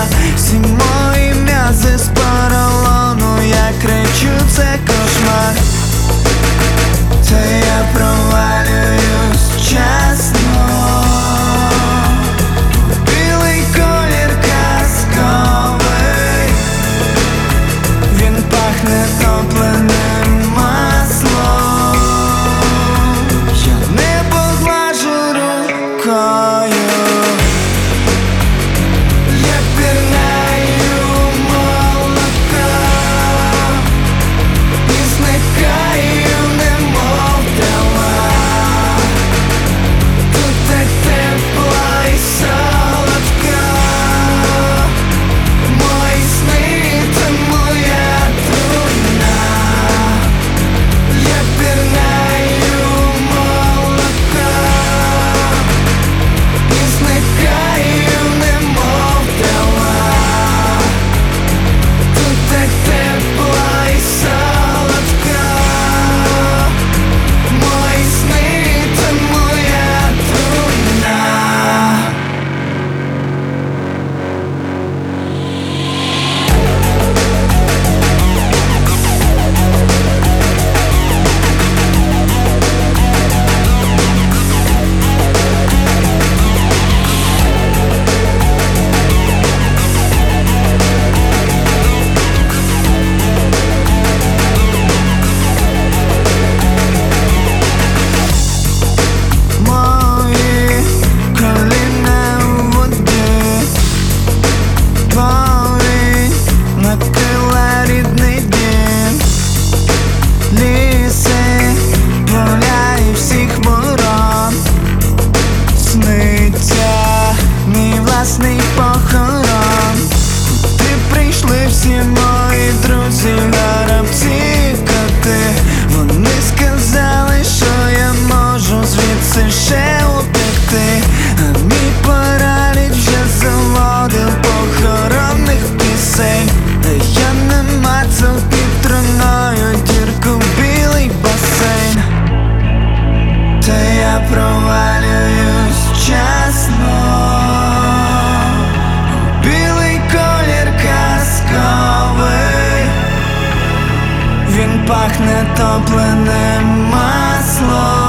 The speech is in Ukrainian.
всі мої м'язи з поролону, я кричу, це кошмар. Та я провалююсь вчасно. Білий колір казковий, він пахне топленим маслом. Я не поглажу рукою, я пірнаю молоко і зникаю, немов дала. Тут так тепло і солодко, мої сни — це моя труна. Я пірнаю молоко і зникаю, немов дала. Тут так тепло і солодко, мої сни — це моя труна. Мої коліна у воді, повінь накрила рідний дім. Ліси, поля і всіх ворон, сниться мій власний похорон. Куди прийшли всі мої друзі, горобці, коти? Вони сказали, що я можу звідси ще утекти, а мій параліч вже заводив похоронних пісень. Та я намацав під труною дірку в білий басейн. Та я провалююсь вчасно. Білий колір казковий, він пахне топленим маслом.